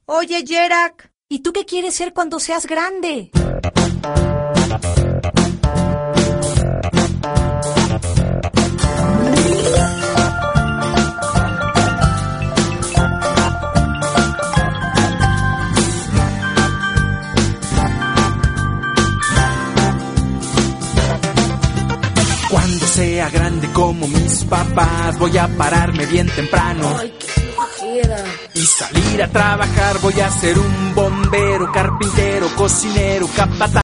Oye, Yerak, ¿y tú qué quieres ser cuando seas grande? Cuando sea grande como mis papás, voy a pararme bien temprano. Ay, qué flojera. Y salir a trabajar, voy a ser un bombero, carpintero, cocinero, capataz.